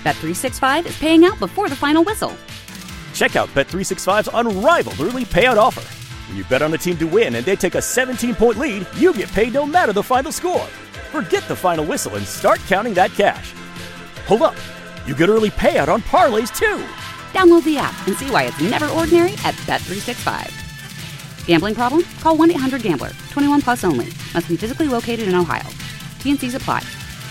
Bet365 is paying out before the final whistle. Check out Bet365's unrivaled early payout offer. When you bet on a team to win and they take a 17-point lead, you get paid no matter the final score. Forget the final whistle and start counting that cash. Hold up. You get early payout on parlays, too. Download the app and see why it's never ordinary at Bet365. Gambling problem? Call 1-800-GAMBLER. 21 plus only. Must be physically located in Ohio. T&Cs apply.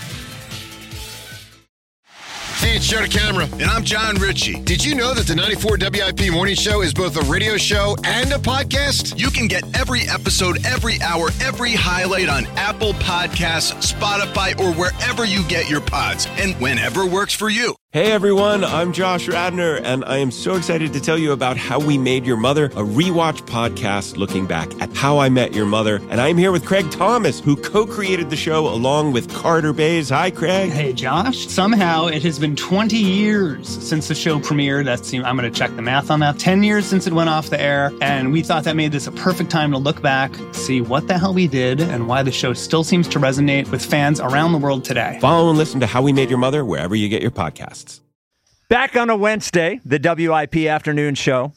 Hey, it's Joe DeCamera, and I'm John Ritchie. Did you know that the 94 WIP Morning Show is both a radio show and a podcast? You can get every episode, every hour, every highlight on Apple Podcasts, Spotify, or wherever you get your pods, and whenever works for you. Hey everyone, I'm Josh Radner, and I am so excited to tell you about How We Made Your Mother, a rewatch podcast looking back at How I Met Your Mother. And I'm here with Craig Thomas, who co-created the show along with Carter Bays. Hi, Craig. Hey, Josh. Somehow it has been 20 years since the show premiered. I'm going to check the math on that. 10 years since it went off the air, and we thought that made this a perfect time to look back, see what the hell we did, and why the show still seems to resonate with fans around the world today. Follow and listen to How We Made Your Mother wherever you get your podcasts. Back on a Wednesday, the WIP afternoon show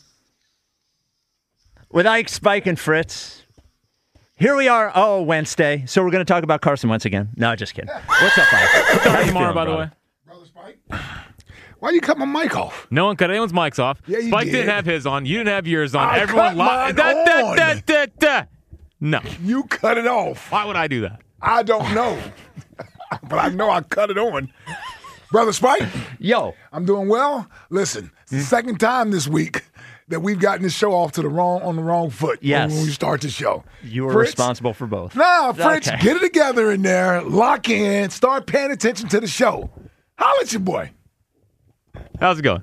with Ike, Spike, and Fritz. Here we are. Oh, Wednesday. So we're going to talk about Carson once again. No, just kidding. What's up, Ike? How you tomorrow, by the way. Brother Spike? Why you cut my mic off? No one cut anyone's mics off. Yeah, you Spike did. didn't have his on. You didn't have yours on. I Everyone cut mine on. No. You cut it off. Why would I do that? I don't know. But I know I cut it on. Brother Spike? Yo. I'm doing well. Listen, it's the second time this week that we've gotten this show off on the wrong foot. Yes. When we start the show. You were Fritz? responsible for both. Nah, Fritz, Okay. get it together in there. Lock in. Start paying attention to the show. Holla at your boy. How's it going?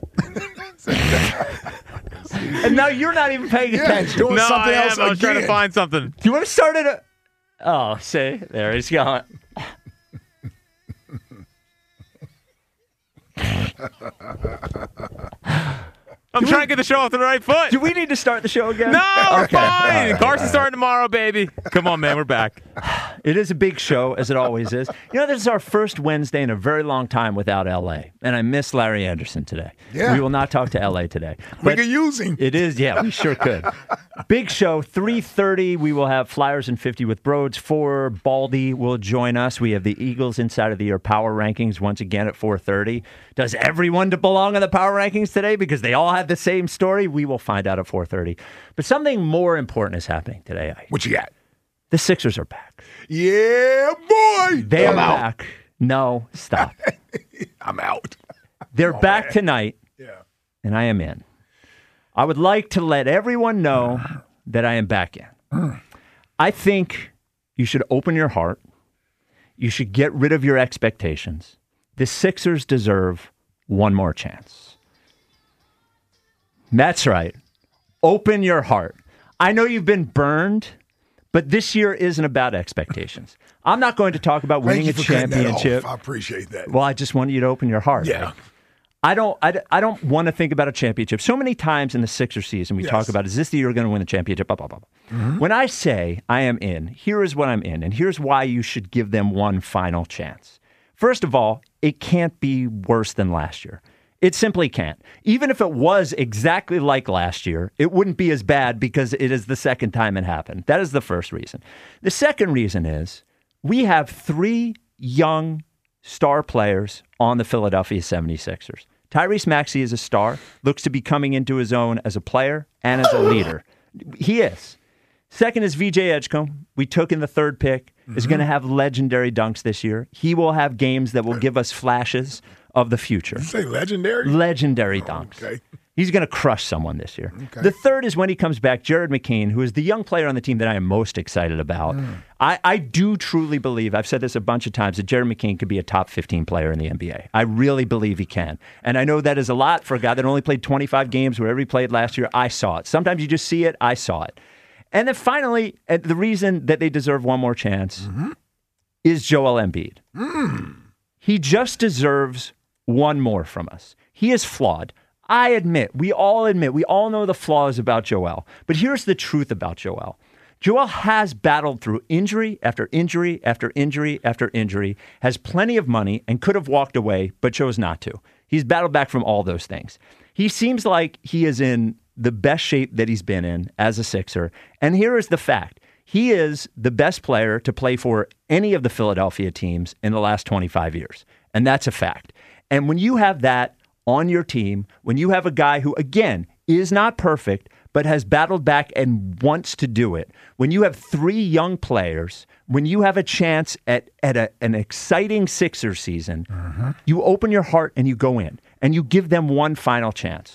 And now you're not even paying attention. doing No, something I else am. I was trying to again. find something. Do you want to start it? Oh, see? There he's going. I'm trying to get the show off the right foot. Do we need to start the show again? No, we're Okay. fine. Carson's starting tomorrow, baby. Come on, man. We're back. It is a big show, as it always is. You know, this is our first Wednesday in a very long time without L.A., and I miss Larry Anderson today. Yeah. We will not talk to L.A. today. We But could use him. it is, yeah, we sure could. Big show, 3:30. We will have Flyers and 50 with Broads. 4, Baldy will join us. We have the Eagles Inside of the Year Power Rankings once again at 4:30. Does everyone belong on the Power Rankings today because they all have the same story? We will find out at 4:30. But something more important is happening today. What you got? The Sixers are back. Yeah, boy. They are I'm out. back. No, stop. I'm out. They're back tonight, Yeah. and I am in. I would like to let everyone know that I am back in. I think you should open your heart. You should get rid of your expectations. The Sixers deserve one more chance. That's right. Open your heart. I know you've been burned, but this year isn't about expectations. I'm not going to talk about winning Thank a you for cutting that championship. off. I appreciate that. Well, I just want you to open your heart. Yeah. Right? I don't want to think about a championship. So many times in the Sixers season, we talk about, is this the year we're going to win the championship? Blah, blah, blah. When I say I am in, here is what I'm in, and here's why you should give them one final chance. First of all, it can't be worse than last year. It simply can't. Even if it was exactly like last year, it wouldn't be as bad because it is the second time it happened. That is the first reason. The second reason is we have 3 young star players on the Philadelphia 76ers. Tyrese Maxey is a star, looks to be coming into his own as a player and as a leader. He is. Second is VJ Edgecombe. We took in the 3rd pick, is going to have legendary dunks this year. He will have games that will give us flashes of the future. You say legendary? Legendary dunks. Okay. He's going to crush someone this year. Okay. The third is when he comes back, Jared McCain, who is the young player on the team that I am most excited about. I do truly believe, I've said this a bunch of times, that Jared McCain could be a top 15 player in the NBA. I really believe he can. And I know that is a lot for a guy that only played 25 games wherever he played last year. I saw it. Sometimes you just see it. I saw it. And then finally, the reason that they deserve one more chance is Joel Embiid. He just deserves one more from us. He is flawed. I admit, we all know the flaws about Joel. But here's the truth about Joel. Joel has battled through injury after injury after injury after injury, has plenty of money and could have walked away, but chose not to. He's battled back from all those things. He seems like he is in the best shape that he's been in as a Sixer. And here is the fact. He is the best player to play for any of the Philadelphia teams in the last 25 years. And that's a fact. And when you have that on your team, when you have a guy who, again, is not perfect, but has battled back and wants to do it, when you have 3 young players, when you have a chance at an exciting Sixers season, you open your heart and you go in and you give them one final chance.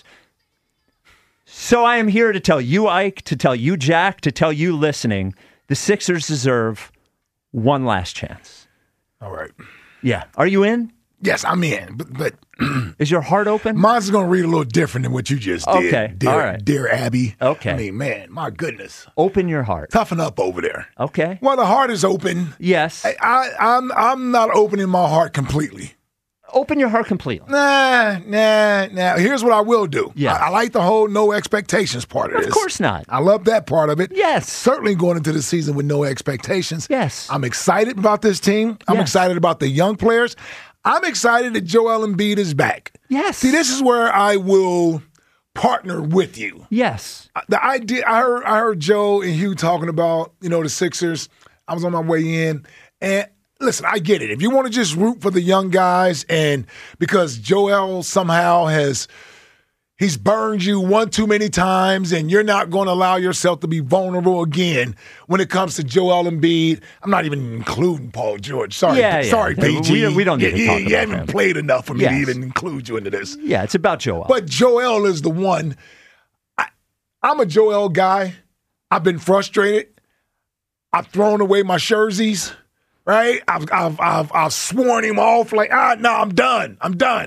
So I am here to tell you, Ike, to tell you, Jack, to tell you listening, the Sixers deserve one last chance. All right. Yeah. Are you in? Yes, I'm in. But is your heart open? Mine's going to read a little different than what you just did. Okay. All right. Dear Abby. Okay. I mean, man, my goodness. Open your heart. Toughen up over there. Okay. Well, the heart is open. Yes. I'm not opening my heart completely. Open your heart completely. Nah. Here's what I will do. Yeah. I like the whole no expectations part of this. Of course not. I love that part of it. Yes. Certainly going into the season with no expectations. Yes. I'm excited about this team. I'm excited about the young players. I'm excited that Joel Embiid is back. Yes. See, this is where I will partner with you. Yes. The idea. I heard Joe and Hugh talking about, the Sixers. I was on my way in, and listen, I get it. If you want to just root for the young guys, and because Joel somehow he's burned you one too many times, and you're not going to allow yourself to be vulnerable again when it comes to Joel Embiid. I'm not even including Paul George. Sorry, sorry, PG. We don't need to talk about You haven't him. played enough for me to even include you into this. Yeah, it's about Joel. But Joel is the one. I'm a Joel guy. I've been frustrated. I've thrown away my jerseys. Right? I've sworn him off like, no, I'm done.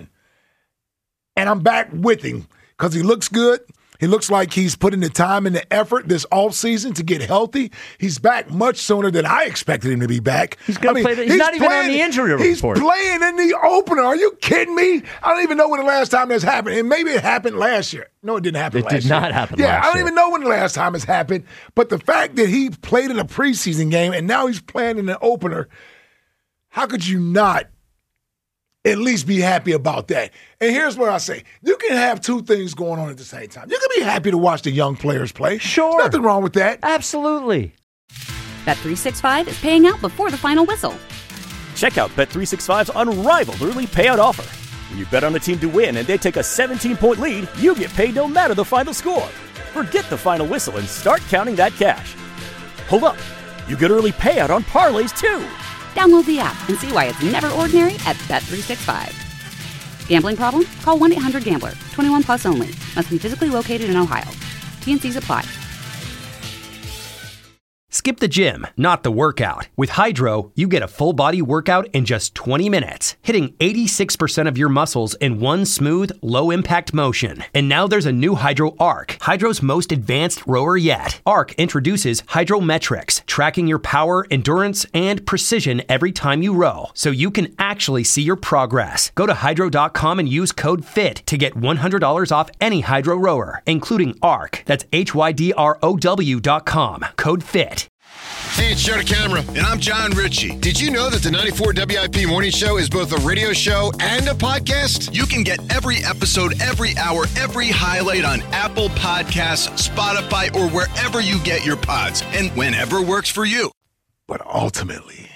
And I'm back with him because he looks good. He looks like he's putting the time and the effort this offseason to get healthy. He's back much sooner than I expected him to be back. He's going to play. He's not even on the injury report. He's playing in the opener. Are you kidding me? I don't even know when the last time this happened. And maybe it happened last year. No, it didn't happen last year. It did not happen last year. Yeah, I don't even know when the last time it's happened. But the fact that he played in a preseason game and now he's playing in an opener, how could you not at least be happy about that? And here's what I say. You can have 2 things going on at the same time. You can be happy to watch the young players play. Sure. There's nothing wrong with that. Absolutely. Bet365 is paying out before the final whistle. Check out Bet365's unrivaled early payout offer. When you bet on a team to win and they take a 17-point lead, you get paid no matter the final score. Forget the final whistle and start counting that cash. Hold up. You get early payout on parlays, too. Download the app and see why it's never ordinary at Bet365. Gambling problem? Call 1-800-GAMBLER. 21 plus only. Must be physically located in Ohio. T&Cs apply. Skip the gym, not the workout. With Hydro, you get a full-body workout in just 20 minutes, hitting 86% of your muscles in one smooth, low-impact motion. And now there's a new Hydro Arc, Hydro's most advanced rower yet. Arc introduces Hydrometrics, tracking your power, endurance, and precision every time you row, so you can actually see your progress. Go to Hydro.com and use code FIT to get $100 off any Hydro rower, including Arc. That's HYDROW.com. Code FIT. Hey, it's Joe DeCamara, and I'm John Ritchie. Did you know that the 94 WIP Morning Show is both a radio show and a podcast? You can get every episode, every hour, every highlight on Apple Podcasts, Spotify, or wherever you get your pods, and whenever works for you. But ultimately,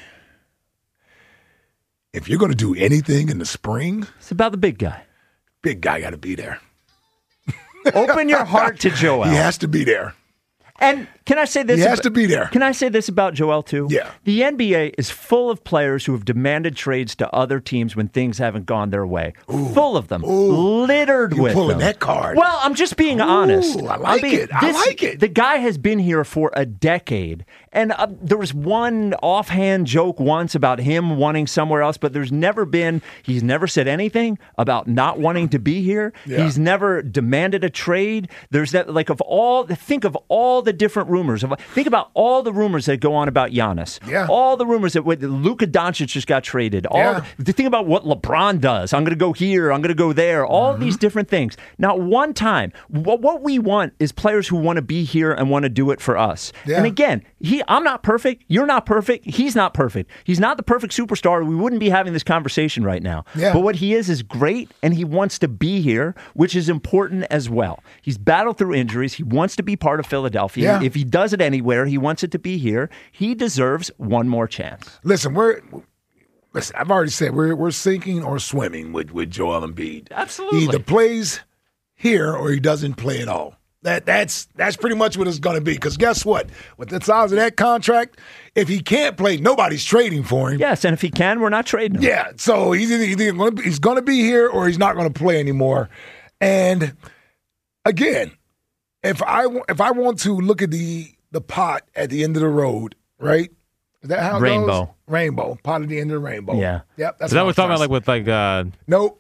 if you're going to do anything in the spring, it's about the big guy. Big guy got to be there. Open your heart to Joel. He has to be there. And can I say this? He has to be there. Can I say this about Joel, too? Yeah. The NBA is full of players who have demanded trades to other teams when things haven't gone their way. Ooh. Full of them. Littered with them. You're pulling that card. Well, I'm just being honest. I like it. The guy has been here for a decade. And there was one offhand joke once about him wanting somewhere else, but he's never said anything about not wanting to be here. Yeah. He's never demanded a trade. Think of all the different rumors. Think about all the rumors that go on about Giannis. Yeah. All the rumors that Luka Doncic just got traded. Think about what LeBron does. I'm going to go here. I'm going to go there. All these different things. Not one time. What we want is players who want to be here and want to do it for us. Yeah. And again, I'm not perfect. You're not perfect. He's not perfect. He's not the perfect superstar. We wouldn't be having this conversation right now. Yeah. But what he is great, and he wants to be here, which is important as well. He's battled through injuries. He wants to be part of Philadelphia. Yeah. If he does it anywhere, he wants it to be here. He deserves one more chance. Listen, I've already said we're sinking or swimming with Joel Embiid. Absolutely. He either plays here or he doesn't play at all. That's pretty much what it's going to be. Because guess what? With the size of that contract, if he can't play, nobody's trading for him. Yes, and if he can, we're not trading him. Yeah, so he's going to be here or he's not going to play anymore. And again, if I want to look at the pot at the end of the road, right? Is that how it goes? Rainbow. Pot at the end of the rainbow. Yeah. Yep. Is that what we're talking about, with Nope.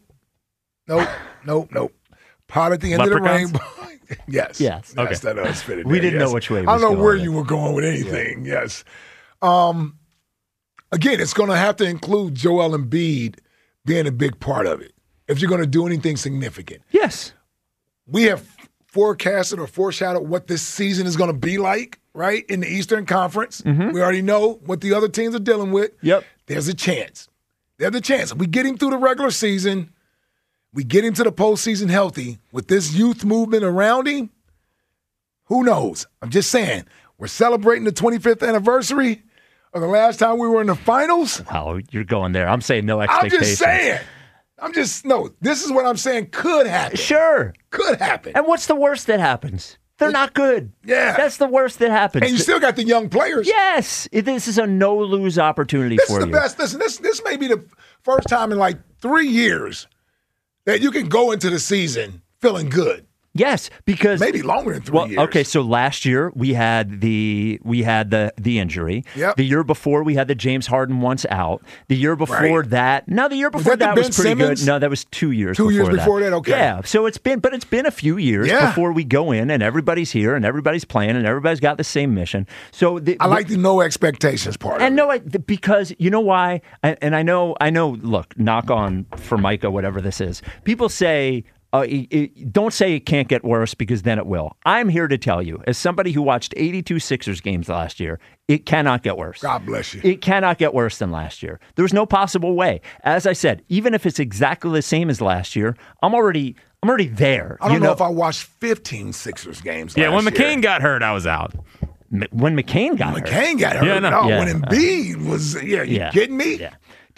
Pot at the end of the rainbow. Yes. Okay. That was fitted. We didn't know which way. I don't know where you were going with anything. Yeah. Yes. Again, it's going to have to include Joel Embiid being a big part of it if you're going to do anything significant. Yes. We have forecasted or foreshadowed what this season is going to be like, right, in the Eastern Conference. Mm-hmm. We already know what the other teams are dealing with. Yep. There's a chance. There's a chance. We get him through the regular season. We get him to the postseason healthy. With this youth movement around him, who knows? I'm just saying, we're celebrating the 25th anniversary of the last time we were in the finals. Wow, you're going there. I'm saying no expectations. I'm just saying. This is what I'm saying could happen. Sure. Could happen. And what's the worst that happens? They're not good. Yeah. That's the worst that happens. And you still got the young players. Yes. This is a no-lose opportunity for you. This is the best. Listen, this may be the first time in like 3 years that you can go into the season feeling good. Yes, because maybe longer than 3 years. Okay, so last year we had the injury. Yep. The year before we had the James Harden once out. The year before that, the year before that was pretty good. No, that was 2 years. 2 years before that. Okay. Yeah, so it's been a few years before we go in and everybody's here and everybody's playing and everybody's got the same mission. So I like the no expectations part. And because you know why? And I know. Look, knock on Formica, whatever this is. People say. Don't say it can't get worse because then it will. I'm here to tell you, as somebody who watched 82 Sixers games last year, it cannot get worse. God bless you. It cannot get worse than last year. There's no possible way. As I said, even if it's exactly the same as last year, I'm already there. I don't know if I watched 15 Sixers games last year. Yeah, when McCain got hurt, I was out. When McCain got hurt? Yeah, no. When Embiid was, you kidding me? Yeah.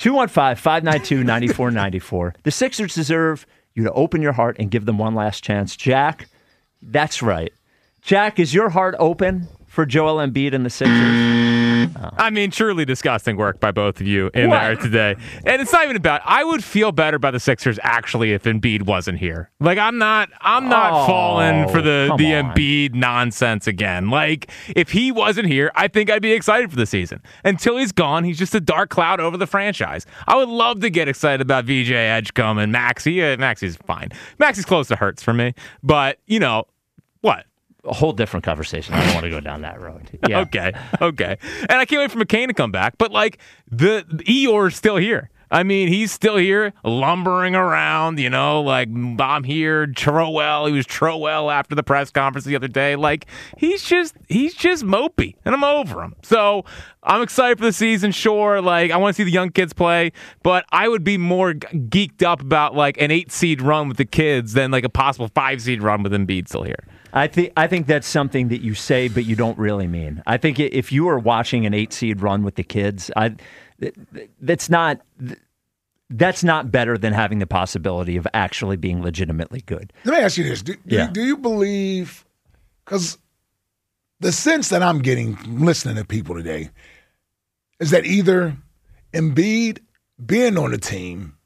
215-592-9494. The Sixers deserve you to open your heart and give them one last chance. Jack, that's right. Jack, is your heart open for Joel Embiid and the Sixers? Oh. I mean, truly disgusting work by both of you in there today. And it's not even about, I would feel better about the Sixers actually if Embiid wasn't here. Like, I'm not falling for the Embiid nonsense again. Like, if he wasn't here, I think I'd be excited for the season. Until he's gone, he's just a dark cloud over the franchise. I would love to get excited about VJ Edgecombe and Maxey. Maxey's fine. Maxey's close to Hurts for me. But, what? A whole different conversation. I don't want to go down that road. Yeah. Okay. And I can't wait for McCain to come back. But, the Eeyore's still here. I mean, he's still here, lumbering around, like, I'm here, Trowell. He was Trowell after the press conference the other day. Like, he's just mopey, and I'm over him. So, I'm excited for the season, sure. Like, I want to see the young kids play, but I would be more geeked up about, an 8-seed run with the kids than, a possible 5-seed run with Embiid still here. I think that's something that you say, but you don't really mean. I think if you are watching an 8-seed run with the kids, that's not better than having the possibility of actually being legitimately good. Let me ask you this. Do you believe, because the sense that I'm getting listening to people today is that either Embiid being on the team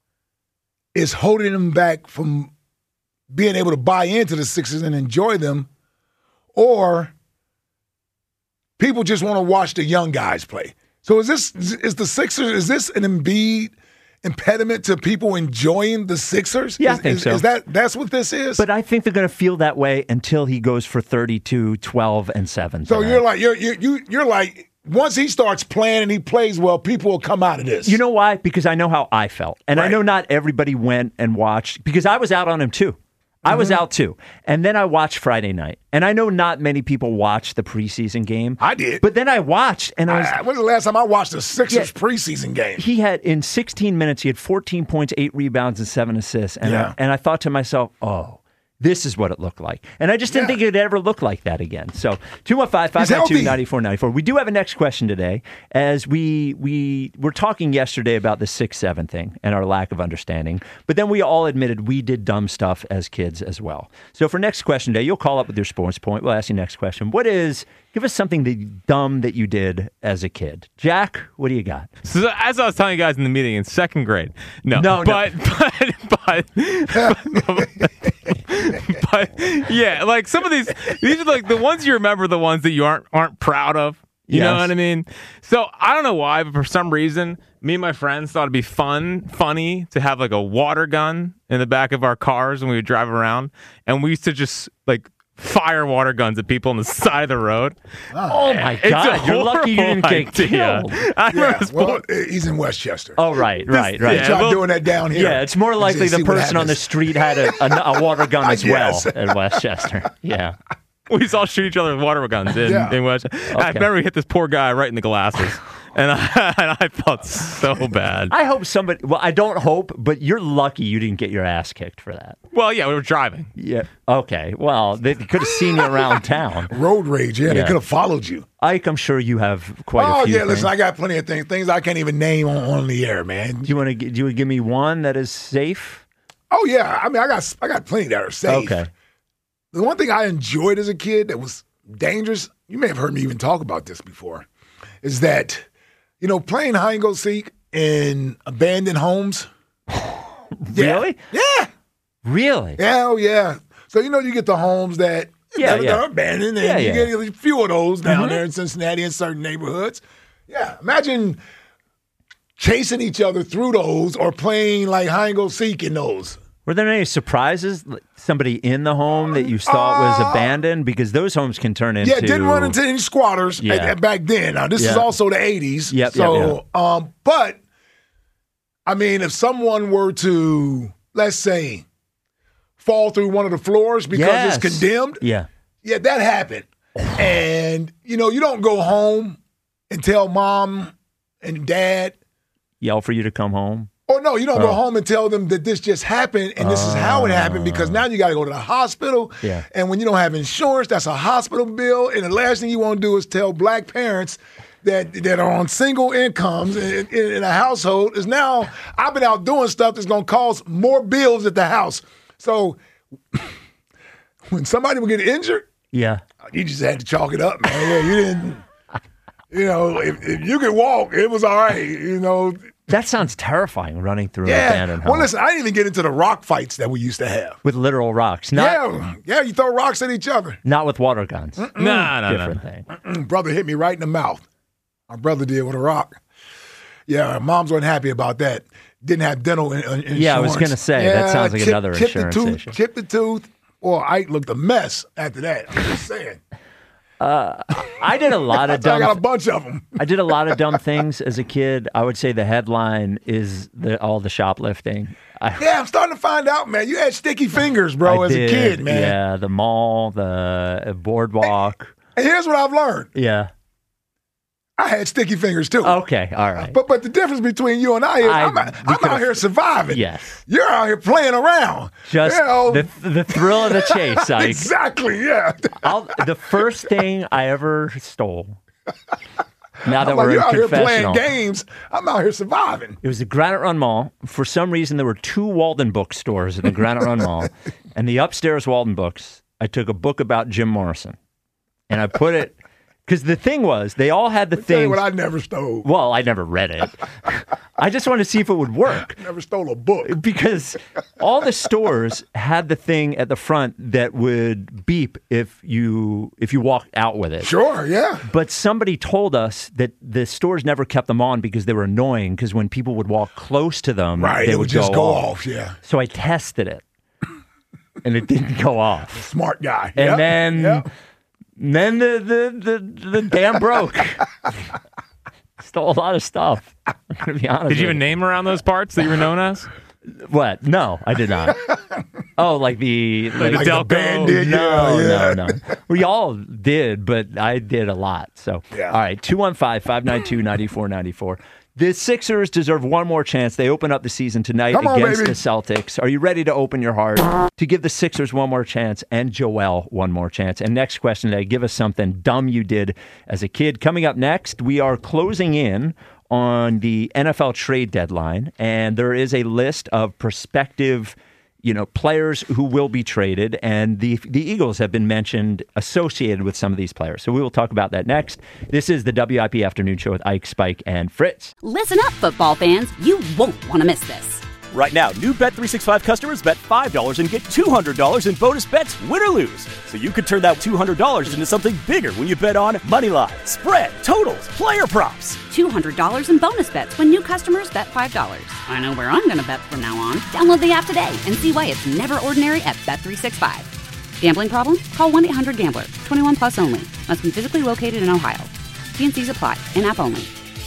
is holding him back from being able to buy into the Sixers and enjoy them, or people just want to watch the young guys play. So is the Sixers, is this an Embiid impediment to people enjoying the Sixers? Yeah, I think so. That's what this is? But I think they're going to feel that way until he goes for 32, 12, and 7. So you're like, once he starts playing and he plays well, people will come out of this. You know why? Because I know how I felt. And I know not everybody went and watched, because I was out on him too. I was out too. And then I watched Friday night. And I know not many people watched the preseason game. I did. But then I watched and I was... When was the last time I watched a Sixers preseason game? He had, in 16 minutes, he had 14 points, 8 rebounds, and 7 assists. And, I thought to myself, this is what it looked like. And I just didn't think it would ever look like that again. So 215-592-9494. We do have a next question today, as we were talking yesterday about the 6-7 thing and our lack of understanding. But then we all admitted we did dumb stuff as kids as well. So for next question today, you'll call up with your sports point. We'll ask you next question. Give us something dumb that you did as a kid. Jack, what do you got? So as I was telling you guys in the meeting in second grade, but yeah, like some of these are like the ones you remember, the ones that you aren't proud of. You know what I mean? So I don't know why, but for some reason, me and my friends thought it'd be funny to have like a water gun in the back of our cars when we would drive around, and we used to just like fire water guns at people on the side of the road. Oh my God! You're lucky you didn't get killed. He's in Westchester. Oh, right. Try doing that down here. Yeah, it's more likely the person on the street had a water gun as well in Westchester. Yeah. We used to all shoot each other with water guns in Westchester. Okay. I remember we hit this poor guy right in the glasses. And I felt so bad. I hope somebody... Well, I don't hope, but you're lucky you didn't get your ass kicked for that. Well, yeah, we were driving. Yeah. Okay. Well, they could have seen you around town. Road rage, they could have followed you. Ike, I'm sure you have quite a few things. Listen, I got plenty of things I can't even name on the air, man. Do you want to give me one that is safe? Oh, yeah. I mean, I got plenty that are safe. Okay. The one thing I enjoyed as a kid that was dangerous, you may have heard me even talk about this before, is that... playing hide and go seek in abandoned homes. Really? Yeah. Really? Yeah, oh yeah. So you get the homes that are abandoned, and you get a few of those down there in Cincinnati in certain neighborhoods. Yeah. Imagine chasing each other through those or playing like hide and go seek in those. Were there any surprises? Somebody in the home that you thought was abandoned? Because those homes can turn into... Yeah, didn't run into any squatters back then. Now, this is also the 80s. But, I mean, if someone were to, let's say, fall through one of the floors because it's condemned, that happened. And, you don't go home and tell mom and dad. Yell for you to come home? Oh, no, you don't go home and tell them that this just happened and this is how it happened, because now you got to go to the hospital. Yeah. And when you don't have insurance, that's a hospital bill. And the last thing you want to do is tell black parents that are on single incomes in a household is now, I've been out doing stuff that's going to cause more bills at the house. So when somebody would get injured, you just had to chalk it up, man. Yeah, you didn't, if you could walk, it was all right, That sounds terrifying, running through an abandoned home. Well, listen, I didn't even get into the rock fights that we used to have. With literal rocks. You throw rocks at each other. Not with water guns. No. Different thing. Brother hit me right in the mouth. My brother did with a rock. Yeah, moms weren't happy about that. Didn't have dental insurance. Yeah, I was going to say, that sounds like another insurance issue. Chipped the tooth. Well, Ike looked a mess after that. I'm just saying. I did a lot of dumb. I got a bunch of them. I did a lot of dumb things as a kid. I would say the headline is all the shoplifting. I'm starting to find out, man. You had sticky fingers, bro, a kid, man. Yeah, the mall, the boardwalk. And here's what I've learned. Yeah. I had sticky fingers too. Okay, all right. But the difference between you and I is I'm out here surviving. Yes. You're out here playing around. Just the thrill of the chase, Ike. Exactly, yeah. The first thing I ever stole. Now that we're in out confessional. Here playing games, I'm out here surviving. It was the Granite Run Mall. For some reason, there were 2 Walden bookstores in the Granite Run Mall. And the upstairs Walden books, I took a book about Jim Morrison. And I put it Because the thing was, they all had the Tell you thing. what I never stole. Well, I never read it. I just wanted to see if it would work. Never stole a book. Because all the stores had the thing at the front that would beep if you walked out with it. Sure, yeah. But somebody told us that the stores never kept them on because they were annoying, because when people would walk close to them, Right, they it would just go off. off, yeah. So I tested it, and it didn't go off. Smart guy. And Yep. then the dam broke. Stole a lot of stuff. I'm gonna be honest. Did you have a name around those parts that you were known as? What? No, I did not. Oh, like the Like the Delco? band did, No. We all did, but I did a lot. So, Yeah. all right, 215-592-9494. The Sixers deserve one more chance. They open up the season tonight Come on, against baby. the Celtics. Are you ready to open your heart to give the Sixers one more chance and Joel one more chance? And next question today, give us something dumb you did as a kid. Coming up next, we are closing in on the NFL trade deadline, and there is a list of prospective players who will be traded, and the Eagles have been mentioned associated with some of these players. So we will talk about that next. This is the WIP Afternoon Show with Ike, Spike, and Fritz. Listen up, football fans. You won't want to miss this. Right now, new Bet365 customers bet $5 and get $200 in bonus bets, win or lose. So you could turn that $200 into something bigger when you bet on moneyline, spread, totals, player props. $200 in bonus bets when new customers bet $5. I know where I'm going to bet from now on. Download the app today and see why it's never ordinary at Bet365. Gambling problem? Call 1-800-GAMBLER. 21 plus only. Must be physically located in Ohio. T&Cs apply. In-app only.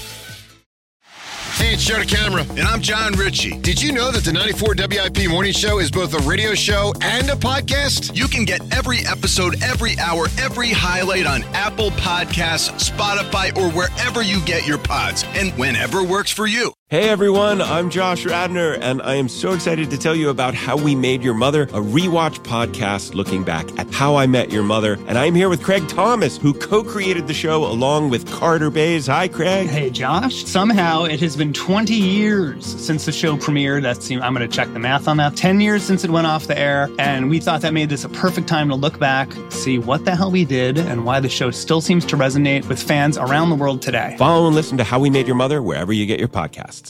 Hey, it's Joe DeCamera, and I'm John Ritchie. Did you know that the 94 WIP Morning Show is both a radio show and a podcast? You can get every episode, every hour, every highlight on Apple Podcasts, Spotify, or wherever you get your pods, and whenever works for you. Hey everyone, I'm Josh Radner, and I am so excited to tell you about How We Made Your Mother, a rewatch podcast looking back at How I Met Your Mother. And I'm here with Craig Thomas, who co-created the show along with Carter Bays. Hi, Craig. Hey, Josh. Somehow it has been 20 years since the show premiered. I'm going to check the math on that. 10 years since it went off the air. And we thought that made this a perfect time to look back, see what the hell we did, and why the show still seems to resonate with fans around the world today. Follow and listen to How We Made Your Mother wherever you get your podcasts.